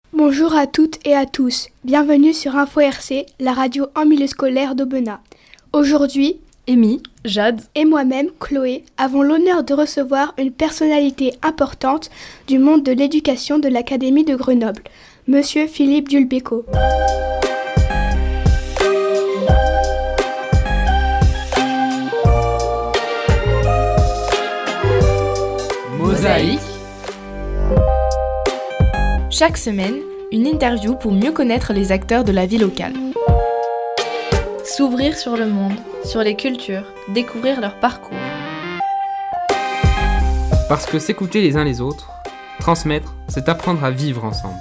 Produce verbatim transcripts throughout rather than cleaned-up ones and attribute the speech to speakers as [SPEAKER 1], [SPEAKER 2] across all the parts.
[SPEAKER 1] Bonjour à toutes et à tous, bienvenue sur Info R C, la radio en milieu scolaire d'Aubenas. Aujourd'hui,
[SPEAKER 2] Amy, Jade
[SPEAKER 1] et moi-même, Chloé, avons l'honneur de recevoir une personnalité importante du monde de l'éducation de l'Académie de Grenoble, Monsieur Philippe Dulbecco.
[SPEAKER 2] Mosaïque. Chaque semaine, une interview pour mieux connaître les acteurs de la vie locale. S'ouvrir sur le monde, sur les cultures, découvrir leur parcours.
[SPEAKER 3] Parce que s'écouter les uns les autres, transmettre, c'est apprendre à vivre ensemble.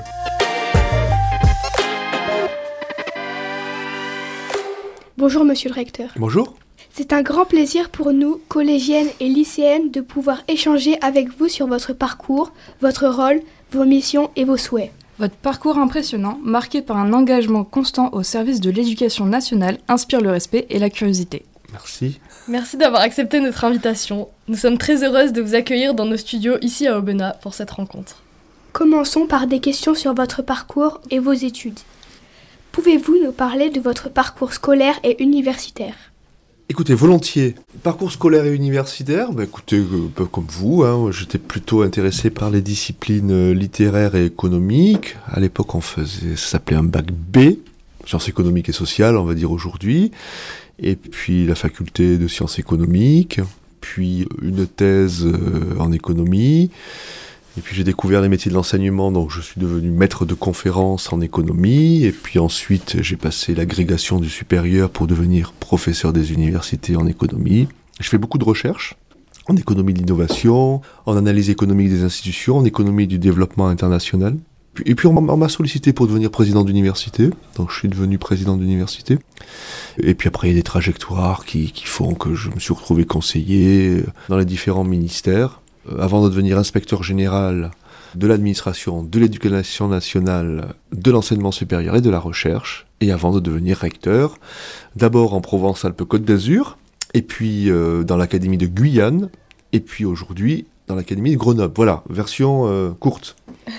[SPEAKER 1] Bonjour Monsieur le Recteur.
[SPEAKER 4] Bonjour.
[SPEAKER 1] C'est un grand plaisir pour nous, collégiennes et lycéennes, de pouvoir échanger avec vous sur votre parcours, votre rôle, vos missions et vos souhaits.
[SPEAKER 2] Votre parcours impressionnant, marqué par un engagement constant au service de l'éducation nationale, inspire le respect et la curiosité.
[SPEAKER 4] Merci.
[SPEAKER 5] Merci d'avoir accepté notre invitation. Nous sommes très heureuses de vous accueillir dans nos studios ici à Aubenas pour cette rencontre.
[SPEAKER 1] Commençons par des questions sur votre parcours et vos études. Pouvez-vous nous parler de votre parcours scolaire et universitaire ?
[SPEAKER 4] Écoutez, volontiers. Parcours scolaire et universitaire, bah écoutez, un peu comme vous, hein, j'étais plutôt intéressé par les disciplines littéraires et économiques. À l'époque, on faisait, ça s'appelait un bac B, sciences économiques et sociales, on va dire aujourd'hui. Et puis la faculté de sciences économiques, puis une thèse en économie. Et puis j'ai découvert les métiers de l'enseignement, donc je suis devenu maître de conférences en économie. Et puis ensuite, j'ai passé l'agrégation du supérieur pour devenir professeur des universités en économie. Je fais beaucoup de recherches en économie de l'innovation, en analyse économique des institutions, en économie du développement international. Et puis on m'a sollicité pour devenir président d'université, donc je suis devenu président d'université. Et puis après il y a des trajectoires qui, qui font que je me suis retrouvé conseiller dans les différents ministères. Avant de devenir inspecteur général de l'administration, de l'éducation nationale, de l'enseignement supérieur et de la recherche, et avant de devenir recteur, d'abord en Provence-Alpes-Côte d'Azur, et puis euh, dans l'Académie de Guyane, et puis aujourd'hui dans l'Académie de Grenoble. Voilà, version euh, courte.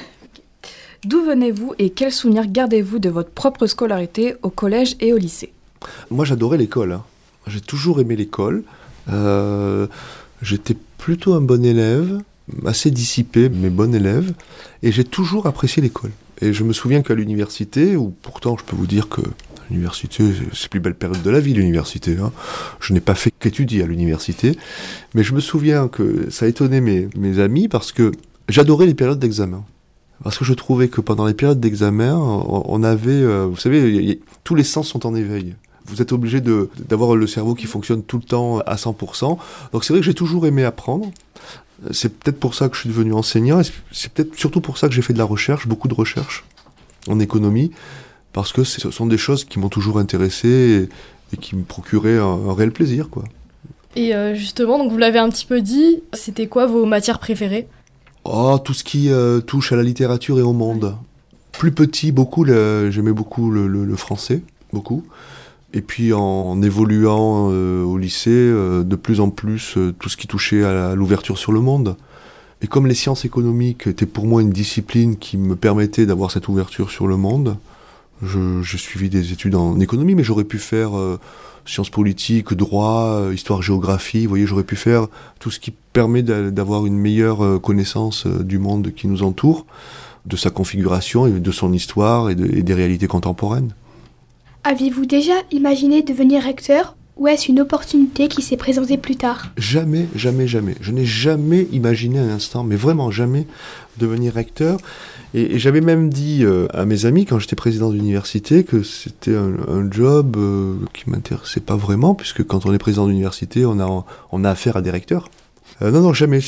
[SPEAKER 2] D'où venez-vous et quels souvenirs gardez-vous de votre propre scolarité au collège et au lycée ?
[SPEAKER 4] Moi j'adorais l'école, hein. J'ai toujours aimé l'école. Euh, j'étais plutôt un bon élève, assez dissipé, mais bon élève, et j'ai toujours apprécié l'école. Et je me souviens qu'à l'université, où pourtant je peux vous dire que l'université, c'est la plus belle période de la vie, l'université, hein. Je n'ai pas fait qu'étudier à l'université, mais je me souviens que ça étonnait mes, mes amis parce que j'adorais les périodes d'examen. Parce que je trouvais que pendant les périodes d'examen, on, on avait, euh, vous savez, y, y, tous les sens sont en éveil. Vous êtes obligé de, d'avoir le cerveau qui fonctionne tout le temps à cent pour cent. Donc c'est vrai que j'ai toujours aimé apprendre. C'est peut-être pour ça que je suis devenu enseignant. Et c'est peut-être surtout pour ça que j'ai fait de la recherche, beaucoup de recherche en économie. Parce que ce sont des choses qui m'ont toujours intéressé et, et qui me procuraient un, un réel plaisir, quoi.
[SPEAKER 5] Et euh, justement, donc vous l'avez un petit peu dit, c'était quoi vos matières préférées ?
[SPEAKER 4] Oh, tout ce qui euh, touche à la littérature et au monde. Plus petit, beaucoup, le, j'aimais beaucoup le, le, le français, beaucoup. Et puis en, en évoluant euh, au lycée, euh, de plus en plus, euh, tout ce qui touchait à, la, à l'ouverture sur le monde. Et comme les sciences économiques étaient pour moi une discipline qui me permettait d'avoir cette ouverture sur le monde, je, j'ai suivi des études en économie, mais j'aurais pu faire euh, sciences politiques, droit, euh, histoire, géographie. Vous voyez, j'aurais pu faire tout ce qui permet d'a, d'avoir une meilleure euh, connaissance euh, du monde qui nous entoure, de sa configuration et de son histoire et, de, et des réalités contemporaines.
[SPEAKER 1] Aviez-vous déjà imaginé devenir recteur ou est-ce une opportunité qui s'est présentée plus tard ?
[SPEAKER 4] Jamais, jamais, jamais. Je n'ai jamais imaginé un instant, mais vraiment jamais, devenir recteur. Et, et j'avais même dit euh, à mes amis, quand j'étais président d'université, que c'était un, un job euh, qui ne m'intéressait pas vraiment, puisque quand on est président d'université, on a, on a affaire à des recteurs. Euh, non, non, jamais.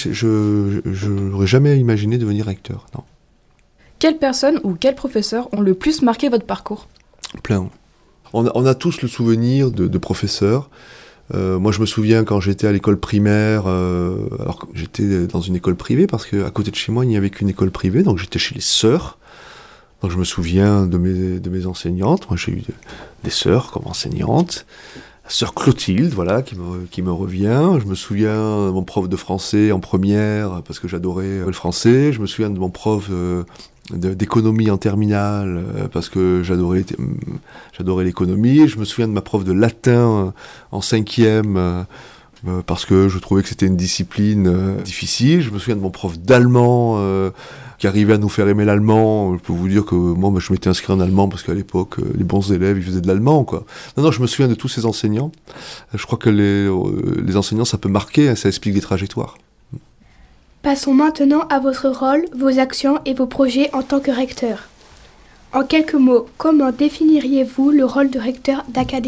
[SPEAKER 4] Je n'aurais jamais imaginé devenir recteur, non.
[SPEAKER 2] Quelles personnes ou quels professeurs ont le plus marqué votre parcours ?
[SPEAKER 4] Plein. On a, on a tous le souvenir de, de professeurs. Euh, moi, je me souviens quand j'étais à l'école primaire, euh, alors que j'étais dans une école privée, parce qu'à côté de chez moi, il n'y avait qu'une école privée, donc j'étais chez les sœurs. Donc je me souviens de mes, de mes enseignantes. Moi, j'ai eu de, des sœurs comme enseignantes. Sœur Clotilde, voilà, qui me, qui me revient. Je me souviens de mon prof de français en première, parce que j'adorais le français. Je me souviens de mon prof euh, de, d'économie en terminale, euh, parce que j'adorais, j'adorais l'économie. Je me souviens de ma prof de latin euh, en cinquième, euh, euh, parce que je trouvais que c'était une discipline euh, difficile. Je me souviens de mon prof d'allemand, euh, qui arrivait à nous faire aimer l'allemand. Je peux vous dire que moi, bah, je m'étais inscrit en allemand, parce qu'à l'époque, euh, les bons élèves, ils faisaient de l'allemand, quoi. Non, non, je me souviens de tous ces enseignants. Je crois que les, euh, les enseignants, ça peut marquer, hein, ça explique des trajectoires.
[SPEAKER 1] Passons maintenant à votre rôle, vos actions et vos projets en tant que recteur. En quelques mots, comment définiriez-vous le rôle de recteur d'académie ?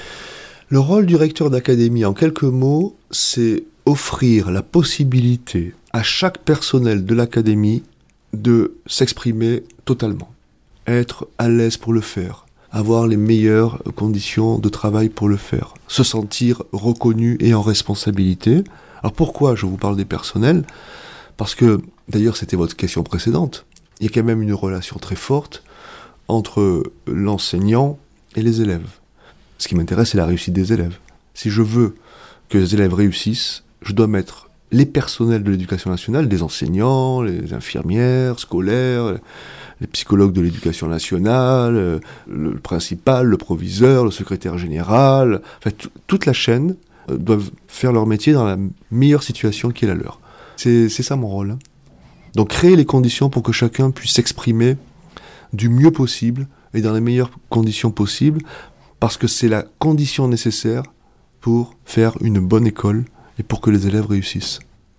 [SPEAKER 4] Le rôle du recteur d'académie, en quelques mots, c'est offrir la possibilité à chaque personnel de l'académie de s'exprimer totalement, être à l'aise pour le faire, avoir les meilleures conditions de travail pour le faire, se sentir reconnu et en responsabilité. Alors pourquoi je vous parle des personnels ? Parce que, d'ailleurs c'était votre question précédente, il y a quand même une relation très forte entre l'enseignant et les élèves. Ce qui m'intéresse, c'est la réussite des élèves. Si je veux que les élèves réussissent, je dois mettre les personnels de l'éducation nationale, des enseignants, les infirmières, scolaires, les psychologues de l'éducation nationale, le principal, le proviseur, le secrétaire général, enfin t- toute la chaîne doivent faire leur métier dans la meilleure situation qui est la leur. C'est, c'est ça mon rôle. Hein. Donc créer les conditions pour que chacun puisse s'exprimer du mieux possible et dans les meilleures conditions possibles, parce que c'est la condition nécessaire pour faire une bonne école et pour que les élèves réussissent.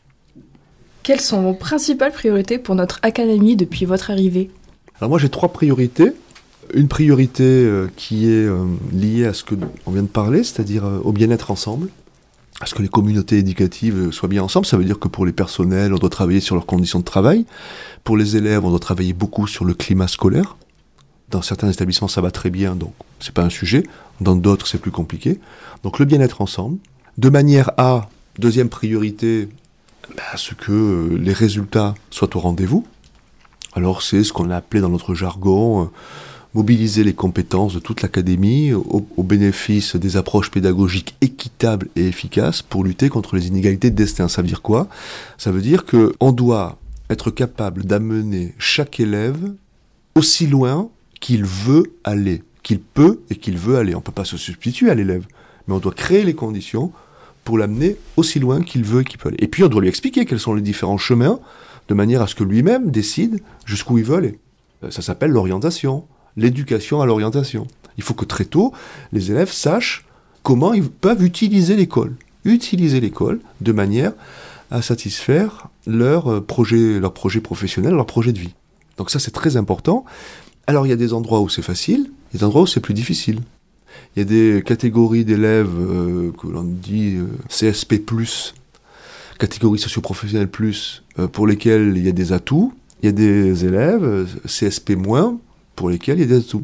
[SPEAKER 2] Quelles sont vos principales priorités pour notre académie depuis votre arrivée ?
[SPEAKER 4] Alors moi j'ai trois priorités. Une priorité euh, qui est euh, liée à ce qu'on vient de parler, c'est-à-dire euh, au bien-être ensemble, à ce que les communautés éducatives euh, soient bien ensemble. Ça veut dire que pour les personnels, on doit travailler sur leurs conditions de travail. Pour les élèves, on doit travailler beaucoup sur le climat scolaire. Dans certains établissements, ça va très bien, donc c'est pas un sujet. Dans d'autres, c'est plus compliqué. Donc le bien-être ensemble. De manière à, deuxième priorité, bah, à ce que euh, les résultats soient au rendez-vous. Alors c'est ce qu'on a appelé dans notre jargon... Euh, mobiliser les compétences de toute l'académie au, au bénéfice des approches pédagogiques équitables et efficaces pour lutter contre les inégalités de destin. Ça veut dire quoi ? Ça veut dire qu'on doit être capable d'amener chaque élève aussi loin qu'il veut aller, qu'il peut et qu'il veut aller. On ne peut pas se substituer à l'élève, mais on doit créer les conditions pour l'amener aussi loin qu'il veut et qu'il peut aller. Et puis on doit lui expliquer quels sont les différents chemins, de manière à ce que lui-même décide jusqu'où il veut aller. Ça s'appelle l'orientation. L'éducation à l'orientation. Il faut que très tôt, les élèves sachent comment ils peuvent utiliser l'école. Utiliser l'école de manière à satisfaire leur projet, leur projet professionnel, leur projet de vie. Donc ça, c'est très important. Alors, il y a des endroits où c'est facile, il y a des endroits où c'est plus difficile. Il y a des catégories d'élèves euh, que l'on dit euh, C S P plus, catégories socio-professionnelles plus, euh, pour lesquelles il y a des atouts. Il y a des élèves euh, C S P moins, pour lesquels il y a des atouts.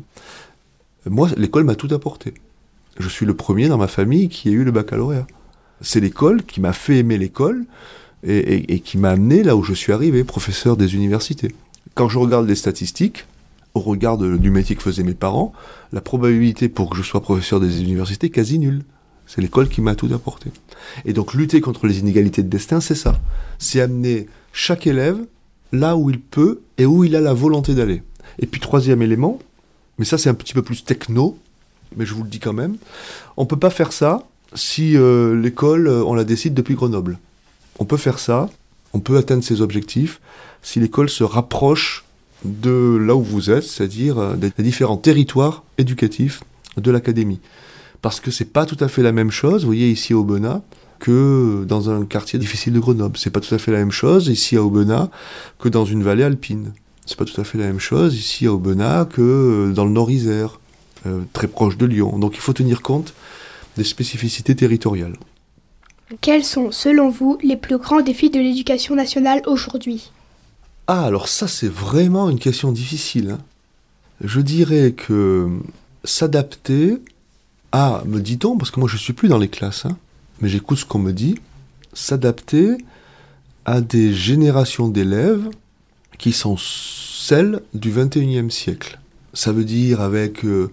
[SPEAKER 4] Moi, l'école m'a tout apporté. Je suis le premier dans ma famille qui a eu le baccalauréat. C'est l'école qui m'a fait aimer l'école et, et, et qui m'a amené là où je suis arrivé, professeur des universités. Quand je regarde les statistiques, au regard de, du métier que faisaient mes parents, la probabilité pour que je sois professeur des universités est quasi nulle. C'est l'école qui m'a tout apporté. Et donc lutter contre les inégalités de destin, c'est ça. C'est amener chaque élève là où il peut et où il a la volonté d'aller. Et puis troisième élément, mais ça c'est un petit peu plus techno, mais je vous le dis quand même, on ne peut pas faire ça si euh, l'école, on la décide depuis Grenoble. On peut faire ça, on peut atteindre ses objectifs, si l'école se rapproche de là où vous êtes, c'est-à-dire euh, des différents territoires éducatifs de l'académie. Parce que c'est pas tout à fait la même chose, vous voyez ici à Aubenas, que dans un quartier difficile de Grenoble. C'est pas tout à fait la même chose ici à Aubenas que dans une vallée alpine. C'est pas tout à fait la même chose ici à Aubenas que dans le Nord-Isère, euh, très proche de Lyon. Donc il faut tenir compte des spécificités territoriales.
[SPEAKER 1] Quels sont, selon vous, les plus grands défis de l'éducation nationale aujourd'hui ?
[SPEAKER 4] Ah, alors ça c'est vraiment une question difficile. Hein. Je dirais que s'adapter à, me dit-on, parce que moi je suis plus dans les classes, hein, mais j'écoute ce qu'on me dit, s'adapter à des générations d'élèves qui sont celles du vingt et unième siècle. Ça veut dire avec euh,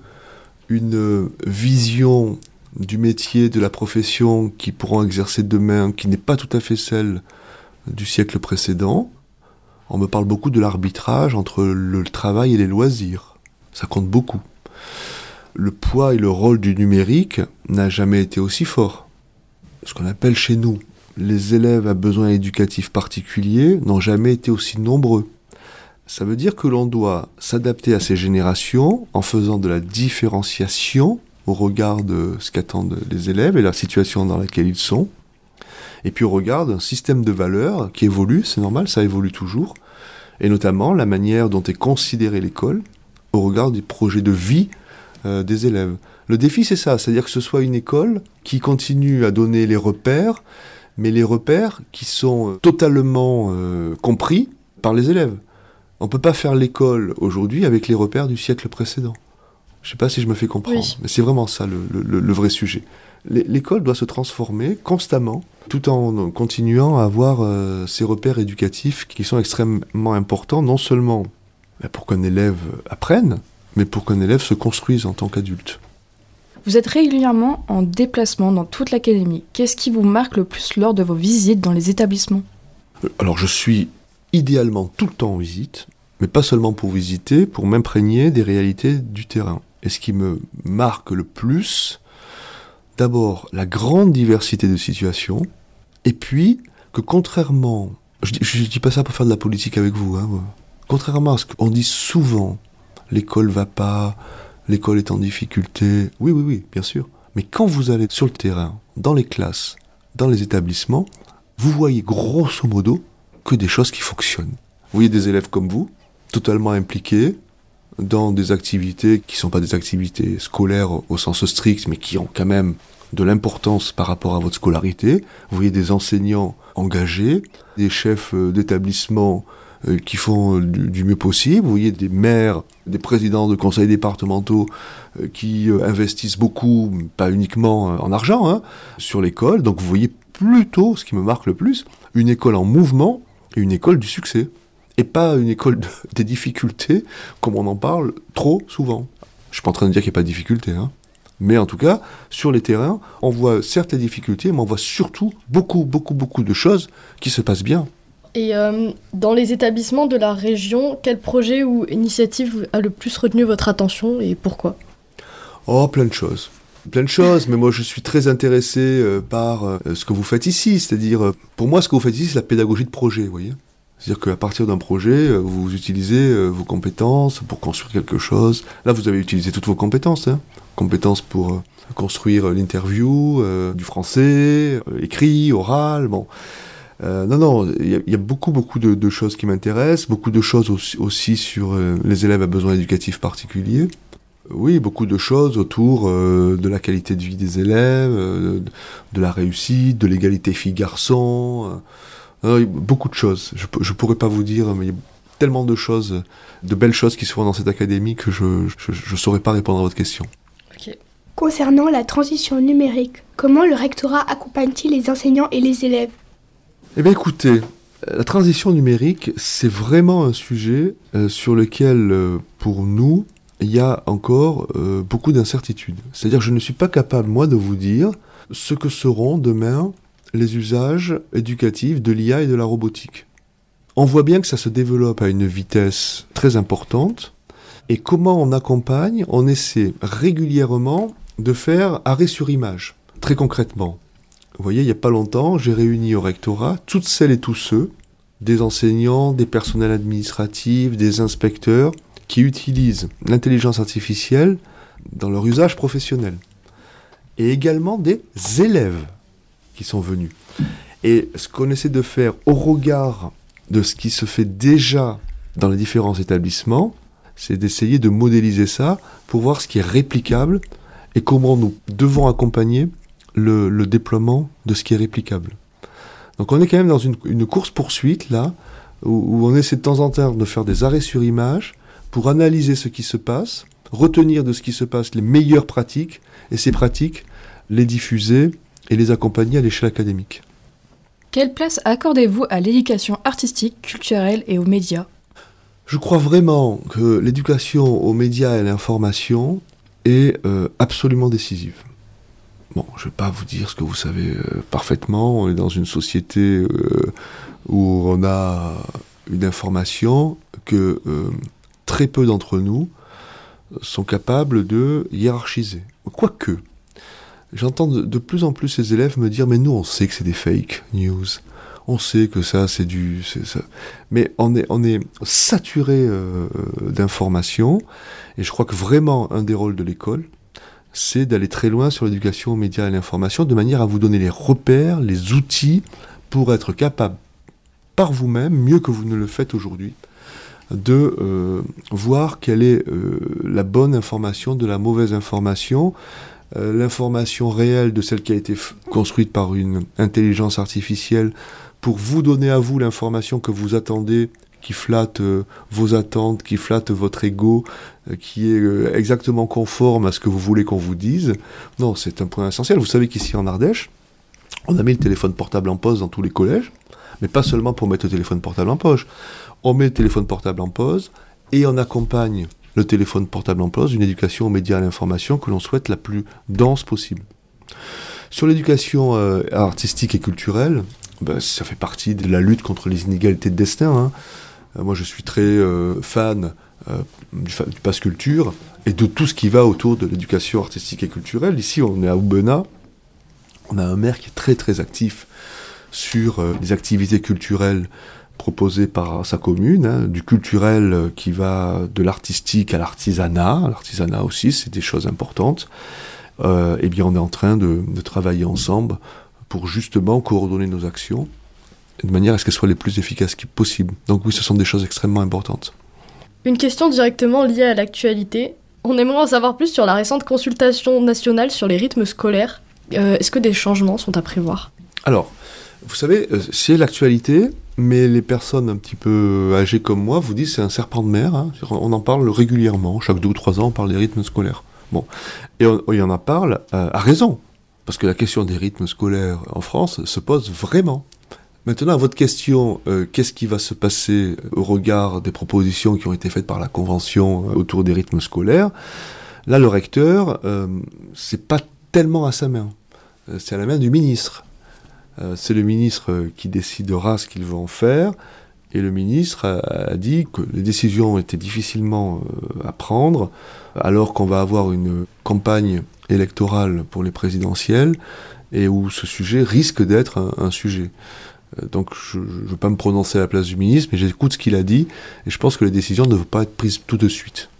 [SPEAKER 4] une vision du métier, de la profession qu'ils pourront exercer demain, qui n'est pas tout à fait celle du siècle précédent, On me parle beaucoup de l'arbitrage entre le travail et les loisirs. Ça compte beaucoup. Le poids et le rôle du numérique n'a jamais été aussi fort. Ce qu'on appelle chez nous les élèves à besoins éducatifs particuliers n'ont jamais été aussi nombreux. Ça veut dire que l'on doit s'adapter à ces générations en faisant de la différenciation au regard de ce qu'attendent les élèves et la situation dans laquelle ils sont. Et puis au regard d'un système de valeurs qui évolue, c'est normal, ça évolue toujours. Et notamment la manière dont est considérée l'école au regard des projets de vie euh, des élèves. Le défi, c'est ça, c'est-à-dire que ce soit une école qui continue à donner les repères, mais les repères qui sont totalement euh, compris par les élèves. On ne peut pas faire l'école aujourd'hui avec les repères du siècle précédent. Je ne sais pas si je me fais comprendre, oui. Mais c'est vraiment ça le, le, le vrai sujet. L'école doit se transformer constamment, tout en continuant à avoir euh, ces repères éducatifs qui sont extrêmement importants, non seulement pour qu'un élève apprenne, mais pour qu'un élève se construise en tant qu'adulte.
[SPEAKER 2] Vous êtes régulièrement en déplacement dans toute l'académie. Qu'est-ce qui vous marque le plus lors de vos visites dans les établissements ?
[SPEAKER 4] Alors je suis idéalement tout le temps en visite, mais pas seulement pour visiter, pour m'imprégner des réalités du terrain. Et ce qui me marque le plus, d'abord la grande diversité de situations, et puis que contrairement, je dis, je dis pas ça pour faire de la politique avec vous, hein, contrairement à ce qu'on dit souvent, l'école va pas, l'école est en difficulté, oui, oui, oui, bien sûr, mais quand vous allez sur le terrain, dans les classes, dans les établissements, vous voyez grosso modo que des choses qui fonctionnent. Vous voyez des élèves comme vous, totalement impliqués dans des activités qui ne sont pas des activités scolaires au sens strict, mais qui ont quand même de l'importance par rapport à votre scolarité. Vous voyez des enseignants engagés, des chefs d'établissement qui font du, du mieux possible. Vous voyez des maires, des présidents de conseils départementaux qui investissent beaucoup, pas uniquement en argent, hein, sur l'école. Donc vous voyez plutôt, ce qui me marque le plus, une école en mouvement et une école du succès. Et pas une école de, des difficultés, comme on en parle trop souvent. Je ne suis pas en train de dire qu'il n'y a pas de difficultés, hein. Mais en tout cas, sur les terrains, on voit certes les difficultés, mais on voit surtout beaucoup, beaucoup, beaucoup de choses qui se passent bien.
[SPEAKER 5] Et euh, dans les établissements de la région, quel projet ou initiative a le plus retenu votre attention et pourquoi ?
[SPEAKER 4] Oh, plein de choses. Plein de choses, mais moi je suis très intéressé euh, par euh, ce que vous faites ici. C'est-à-dire, euh, pour moi, ce que vous faites ici, c'est la pédagogie de projet, vous voyez ? C'est-à-dire qu'à partir d'un projet, vous utilisez vos compétences pour construire quelque chose. Là, vous avez utilisé toutes vos compétences. Hein. Compétences pour construire l'interview, euh, du français, euh, écrit, oral, bon. Euh, non, non, il y, y a beaucoup, beaucoup de, de choses qui m'intéressent, beaucoup de choses aussi, aussi sur euh, les élèves à besoins éducatifs particuliers. Oui, beaucoup de choses autour euh, de la qualité de vie des élèves, euh, de, de la réussite, de l'égalité filles-garçons... Euh, Alors, beaucoup de choses. Je ne pourrais pas vous dire, mais il y a tellement de choses, de belles choses qui se font dans cette académie que je ne saurais pas répondre à votre question.
[SPEAKER 5] Okay.
[SPEAKER 1] Concernant la transition numérique, comment le rectorat accompagne-t-il les enseignants et les élèves ?
[SPEAKER 4] Eh bien écoutez, la transition numérique, c'est vraiment un sujet euh, sur lequel, euh, pour nous, il y a encore euh, beaucoup d'incertitudes. C'est-à-dire que je ne suis pas capable, moi, de vous dire ce que seront demain les usages éducatifs de l'I A et de la robotique. On voit bien que ça se développe à une vitesse très importante, et comment on accompagne, on essaie régulièrement de faire arrêt sur image. Très concrètement, vous voyez, il n'y a pas longtemps, j'ai réuni au rectorat toutes celles et tous ceux, des enseignants, des personnels administratifs, des inspecteurs, qui utilisent l'intelligence artificielle dans leur usage professionnel. Et également des élèves qui sont venus. Et ce qu'on essaie de faire au regard de ce qui se fait déjà dans les différents établissements, c'est d'essayer de modéliser ça pour voir ce qui est réplicable et comment nous devons accompagner le, le déploiement de ce qui est réplicable. Donc on est quand même dans une, une course-poursuite là, où, où on essaie de temps en temps de faire des arrêts sur image pour analyser ce qui se passe, retenir de ce qui se passe les meilleures pratiques, et ces pratiques, les diffuser et les accompagner à l'échelle académique.
[SPEAKER 2] Quelle place accordez-vous à l'éducation artistique, culturelle et aux médias ?
[SPEAKER 4] Je crois vraiment que l'éducation aux médias et à l'information est euh, absolument décisive. Bon, je ne vais pas vous dire ce que vous savez euh, parfaitement. On est dans une société euh, où on a une information que euh, très peu d'entre nous sont capables de hiérarchiser. Quoique, j'entends de, de plus en plus ces élèves me dire « mais nous on sait que c'est des fake news, on sait que ça c'est du... C'est ça. » Mais on est, on est saturé euh, d'informations, et je crois que vraiment un des rôles de l'école, c'est d'aller très loin sur l'éducation aux médias et à l'information, de manière à vous donner les repères, les outils, pour être capable, par vous-même, mieux que vous ne le faites aujourd'hui, de euh, voir quelle est euh, la bonne information de la mauvaise information, euh, l'information réelle de celle qui a été f- construite par une intelligence artificielle, pour vous donner à vous l'information que vous attendez, qui flatte euh, vos attentes, qui flatte votre ego, euh, qui est euh, exactement conforme à ce que vous voulez qu'on vous dise. Non, c'est un point essentiel. Vous savez qu'ici en Ardèche, on a mis le téléphone portable en pause dans tous les collèges, mais pas seulement pour mettre le téléphone portable en poche. On met le téléphone portable en pause et on accompagne le téléphone portable en pause d'une éducation aux médias et à l'information que l'on souhaite la plus dense possible. Sur l'éducation euh, artistique et culturelle, ben, ça fait partie de la lutte contre les inégalités de destin. Hein. Euh, moi, je suis très euh, fan euh, du, fa- du pass culture et de tout ce qui va autour de l'éducation artistique et culturelle. Ici, on est à Aubenas. On a un maire qui est très très actif sur euh, les activités culturelles proposées par sa commune, hein, du culturel euh, qui va de l'artistique à l'artisanat. L'artisanat aussi, c'est des choses importantes. Euh, eh bien, on est en train de, de travailler ensemble pour justement coordonner nos actions de manière à ce qu'elles soient les plus efficaces possibles. Donc oui, ce sont des choses extrêmement importantes.
[SPEAKER 5] Une question directement liée à l'actualité. On aimerait en savoir plus sur la récente consultation nationale sur les rythmes scolaires. Euh, est-ce que des changements sont à prévoir ?
[SPEAKER 4] Alors, vous savez, euh, c'est l'actualité, mais les personnes un petit peu âgées comme moi vous disent que c'est un serpent de mer. Hein. On en parle régulièrement. Chaque deux ou trois ans, on parle des rythmes scolaires. Bon. Et on, on y en parle euh, à raison. Parce que la question des rythmes scolaires en France se pose vraiment. Maintenant, à votre question, euh, qu'est-ce qui va se passer au regard des propositions qui ont été faites par la Convention autour des rythmes scolaires ? Là, le recteur, euh, c'est pas tellement à sa main. Euh, c'est à la main du ministre. Euh, c'est le ministre qui décidera ce qu'il veut en faire. Et le ministre a, a dit que les décisions étaient difficilement euh, à prendre, alors qu'on va avoir une campagne électorale pour les présidentielles, et où ce sujet risque d'être un, un sujet. Euh, donc je ne veux pas me prononcer à la place du ministre, mais j'écoute ce qu'il a dit, et je pense que les décisions ne vont pas être prises tout de suite.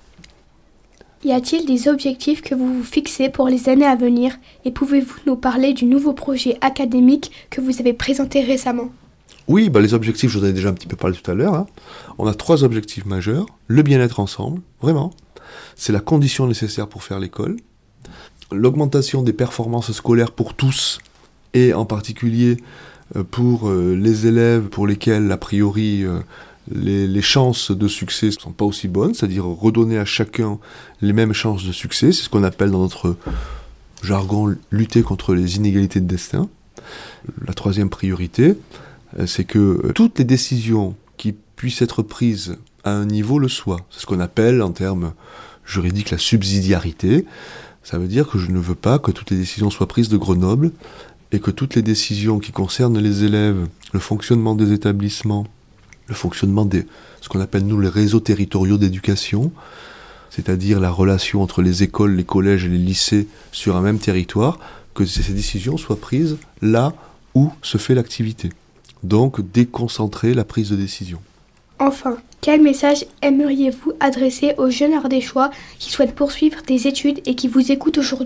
[SPEAKER 1] Y a-t-il des objectifs que vous vous fixez pour les années à venir, et pouvez-vous nous parler du nouveau projet académique que vous avez présenté récemment ?
[SPEAKER 4] Oui, bah les objectifs, je vous en ai déjà un petit peu parlé tout à l'heure. Hein. On a trois objectifs majeurs. Le bien-être ensemble, vraiment. C'est la condition nécessaire pour faire l'école. L'augmentation des performances scolaires pour tous, et en particulier euh, pour euh, les élèves pour lesquels, a priori, euh, les, les chances de succès ne sont pas aussi bonnes, c'est-à-dire redonner à chacun les mêmes chances de succès. C'est ce qu'on appelle dans notre jargon lutter contre les inégalités de destin. La troisième priorité, c'est que toutes les décisions qui puissent être prises à un niveau le soient. C'est ce qu'on appelle en termes juridiques la subsidiarité. Ça veut dire que je ne veux pas que toutes les décisions soient prises de Grenoble et que toutes les décisions qui concernent les élèves, le fonctionnement des établissements, le fonctionnement des ce qu'on appelle nous les réseaux territoriaux d'éducation, c'est-à-dire la relation entre les écoles, les collèges et les lycées sur un même territoire, que ces décisions soient prises là où se fait l'activité. Donc déconcentrer la prise de décision.
[SPEAKER 1] Enfin, quel message aimeriez-vous adresser aux jeunes ardéchois qui souhaitent poursuivre des études et qui vous écoutent aujourd'hui ?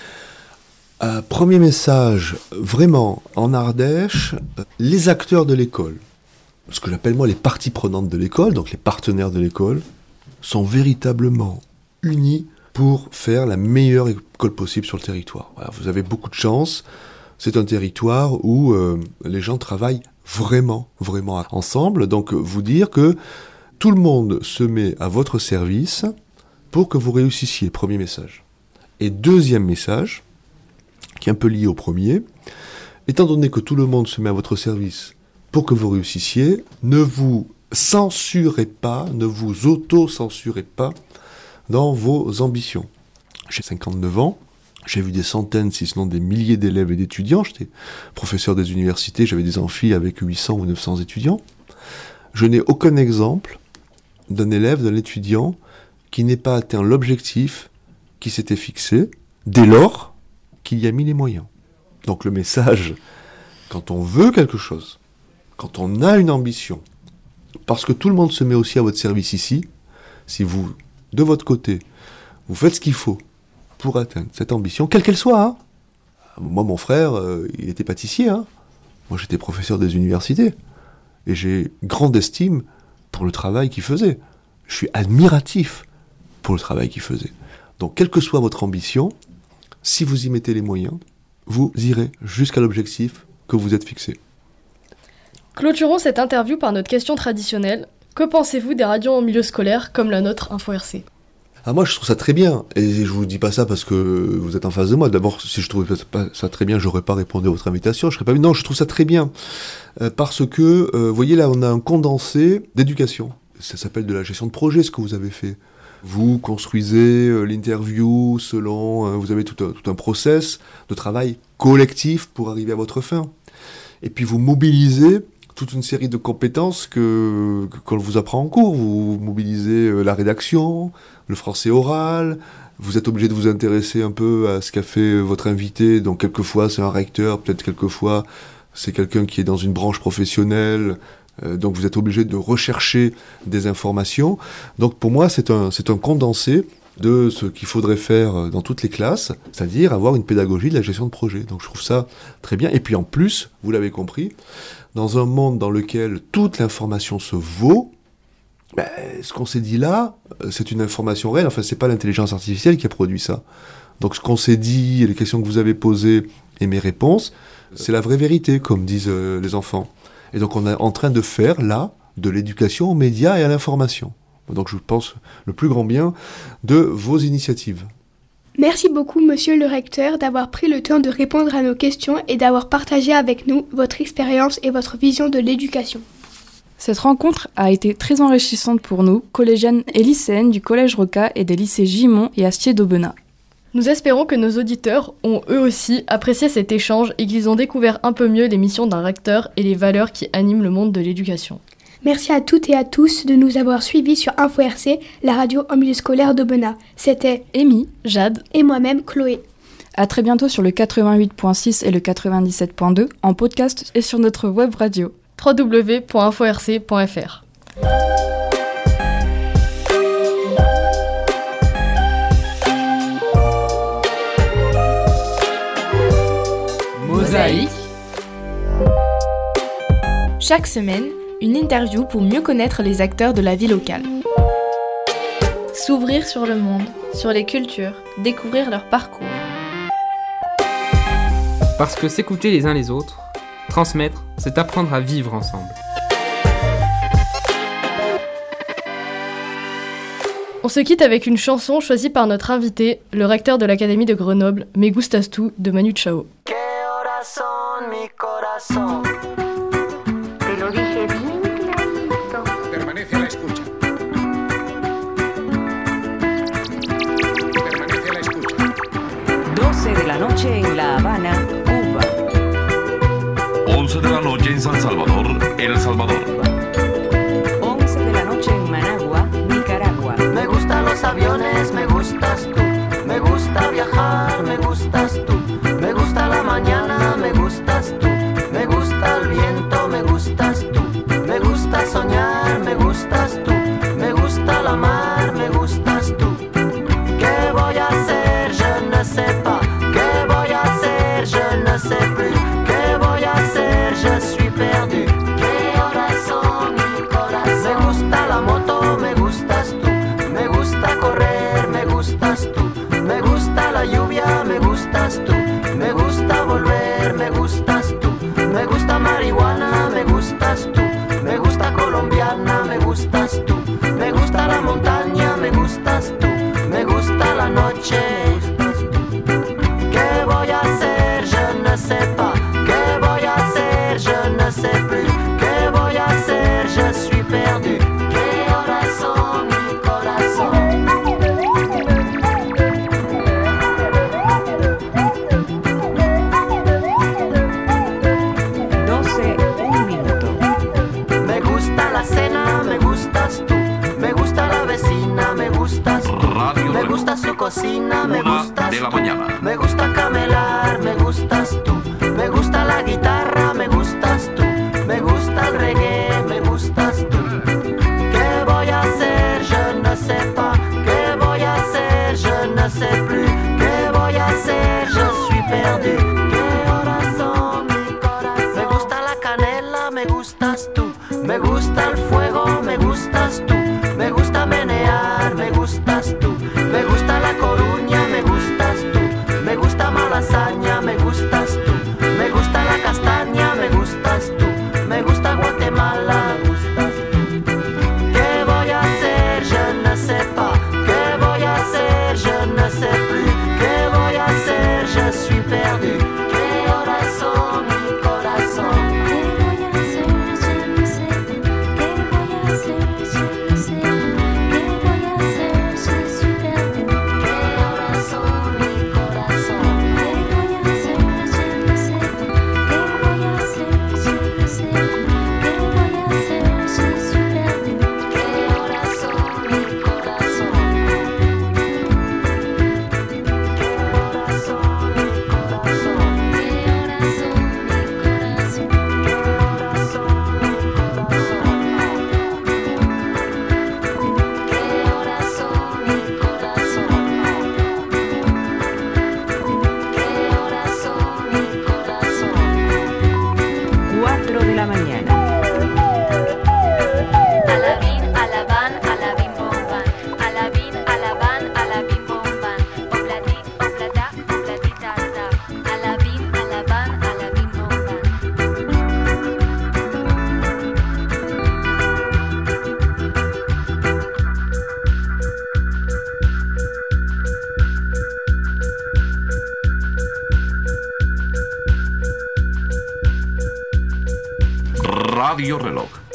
[SPEAKER 4] euh, Premier message, vraiment, en Ardèche, les acteurs de l'école, ce que j'appelle moi les parties prenantes de l'école, donc les partenaires de l'école, sont véritablement unis pour faire la meilleure école possible sur le territoire. Voilà, vous avez beaucoup de chance. C'est un territoire où euh, les gens travaillent vraiment, vraiment ensemble. Donc, vous dire que tout le monde se met à votre service pour que vous réussissiez. Premier message. Et deuxième message, qui est un peu lié au premier, étant donné que tout le monde se met à votre service pour que vous réussissiez, ne vous censurez pas, ne vous auto-censurez pas dans vos ambitions. J'ai cinquante-neuf ans. J'ai vu des centaines, si ce n'est des milliers d'élèves et d'étudiants. J'étais professeur des universités, j'avais des amphis avec huit cents ou neuf cents étudiants. Je n'ai aucun exemple d'un élève, d'un étudiant qui n'ait pas atteint l'objectif qui s'était fixé dès lors qu'il y a mis les moyens. Donc le message, quand on veut quelque chose, quand on a une ambition, parce que tout le monde se met aussi à votre service ici, si vous, de votre côté, vous faites ce qu'il faut pour atteindre cette ambition, quelle qu'elle soit, hein. Moi, mon frère, euh, il était pâtissier, hein. Moi, j'étais professeur des universités, et j'ai grande estime pour le travail qu'il faisait. Je suis admiratif pour le travail qu'il faisait. Donc, quelle que soit votre ambition, si vous y mettez les moyens, vous irez jusqu'à l'objectif que vous êtes fixé.
[SPEAKER 5] Clôturons cette interview par notre question traditionnelle. Que pensez-vous des radios en milieu scolaire comme la nôtre Info R C ?
[SPEAKER 4] Ah, moi, je trouve ça très bien. Et je vous dis pas ça parce que vous êtes en face de moi. D'abord, si je trouvais pas ça très bien, j'aurais pas répondu à votre invitation. Je serais pas venu. Non, je trouve ça très bien. Euh, parce que, euh, vous voyez, là, on a un condensé d'éducation. Ça s'appelle de la gestion de projet, ce que vous avez fait. Vous construisez euh, l'interview selon... Euh, vous avez tout un, tout un process de travail collectif pour arriver à votre fin. Et puis, vous mobilisez toute une série de compétences que, que qu'on vous apprend en cours. Vous mobilisez euh, la rédaction, le français oral, vous êtes obligé de vous intéresser un peu à ce qu'a fait votre invité, donc quelquefois c'est un recteur, peut-être quelquefois c'est quelqu'un qui est dans une branche professionnelle, euh, donc vous êtes obligé de rechercher des informations. Donc pour moi c'est un, c'est un condensé de ce qu'il faudrait faire dans toutes les classes, c'est-à-dire avoir une pédagogie de la gestion de projet. Donc je trouve ça très bien. Et puis en plus, vous l'avez compris, dans un monde dans lequel toute l'information se vaut, ben, ce qu'on s'est dit là, c'est une information réelle. Enfin, c'est pas l'intelligence artificielle qui a produit ça. Donc ce qu'on s'est dit, les questions que vous avez posées et mes réponses, c'est la vraie vérité, comme disent euh, les enfants. Et donc on est en train de faire là de l'éducation aux médias et à l'information. Donc je pense le plus grand bien de vos initiatives.
[SPEAKER 1] Merci beaucoup, monsieur le recteur, d'avoir pris le temps de répondre à nos questions et d'avoir partagé avec nous votre expérience et votre vision de l'éducation.
[SPEAKER 2] Cette rencontre a été très enrichissante pour nous, collégiennes et lycéennes du Collège Roca et des lycées Gimont et Astier d'Aubenas.
[SPEAKER 5] Nous espérons que nos auditeurs ont eux aussi apprécié cet échange et qu'ils ont découvert un peu mieux les missions d'un recteur et les valeurs qui animent le monde de l'éducation.
[SPEAKER 1] Merci à toutes et à tous de nous avoir suivis sur Info R C, la radio en milieu scolaire d'Aubenas. C'était
[SPEAKER 2] Amy,
[SPEAKER 5] Jade
[SPEAKER 1] et moi-même, Chloé.
[SPEAKER 2] À très bientôt sur le quatre-vingt-huit point six et le quatre-vingt-dix-sept point deux, en podcast et sur notre web radio.
[SPEAKER 5] w w w point info r c point f r.
[SPEAKER 6] Mosaïque. Chaque semaine, une interview pour mieux connaître les acteurs de la vie locale. S'ouvrir sur le monde, sur les cultures, découvrir leur parcours.
[SPEAKER 3] Parce que s'écouter les uns les autres, transmettre, c'est apprendre à vivre ensemble.
[SPEAKER 5] On se quitte avec une chanson choisie par notre invité, le recteur de l'Académie de Grenoble, Me Gustas Tu, de Manu Chao.
[SPEAKER 7] Permanece a la escucha. Permanece a la escucha.
[SPEAKER 8] doce de la noche en La Habana, Cuba.
[SPEAKER 9] once de la noche en San Salvador, El Salvador.
[SPEAKER 8] once de la noche en Managua, Nicaragua.
[SPEAKER 10] Me gustan los aviones, me gustas tú. Me gusta viajar, me gustas tú. Me gusta la mañana, me gustas tú. Me gusta el viento, me gustas tú. Me gusta soñar, me gustas tú. Me gusta la mar, me gustas tú. ¿Qué voy a hacer? Je ne sais pas. ¿Qué voy a hacer? Je ne sais plus. ¿Qué voy a hacer? Je suis perdu. ¿Qué horas son, mi corazón? Me gusta la moto, me gustas tú. Me gusta correr, me gustas tú. Me gusta la lluvia, me gustas tú. Me gusta volver, me gustas tú. Me gusta marihuana, me gustas tú. Me gusta colombiana, me gustas tú. Me gusta la montaña, me gustas tú. Me gusta la noche. ¿Qué voy a hacer? Je ne sais pas. ¿Qué voy a hacer? Je ne sais plus. ¿Qué voy a hacer? Je suis perdu. ¿Qué horas son, mi corazón?
[SPEAKER 8] doce, un minuto.
[SPEAKER 10] Me gusta la cena.
[SPEAKER 9] Radio
[SPEAKER 10] Me
[SPEAKER 9] Reloj.
[SPEAKER 10] gusta su cocina, me
[SPEAKER 9] Una
[SPEAKER 10] gustas
[SPEAKER 9] de la
[SPEAKER 10] tú.
[SPEAKER 9] mañana.
[SPEAKER 10] Me gusta camelar, me gustas tú. Me gusta la guitarra, me gustas tú. Me gusta el reggae, me gustas tú. ¿Qué voy a hacer? Je ne sais pas. ¿Qué voy a hacer? Je ne sais plus. ¿Qué voy a hacer? Je suis perdu. ¿Qué horas son, mi corazón? Me gusta la canela, me gustas tú. Me gusta el fuego, me gustas tú. Me gusta menear, me gustas tú. Me gusta La Coruña, me gustas tú. Me gusta Malasaña, me gustas tú. Me gusta la castaña, me gustas tú. Me gusta Guatemala, me gustas tú. ¿Qué voy a hacer? Je ne sais pas. ¿Qué voy a hacer? Je ne sais plus. ¿Qué voy a hacer? Je suis perdu. ¿Qué horas son, mi corazón? ¿Qué voy a hacer? Je ne sais plus. ¿Qué voy a hacer? Je ne sais plus. ¿Qué voy a hacer? Je suis perdu. ¿Qué horas son, mi corazón? ¿Qué voy a hacer? Je ne sais plus. ¿Qué voy a hacer? Je ne sais plus. ¿Qué voy a hacer? Je suis perdu. ¿Qué horas son, mi corazón?
[SPEAKER 8] cuatro de la mañana.
[SPEAKER 11] Alabín, alabán, alabín, bomban. Alabín, alabán, alabín, bomban. Obladí, obladá, obladitata. Alabín, alabán, alabín, bomban.
[SPEAKER 9] Radio Reloj.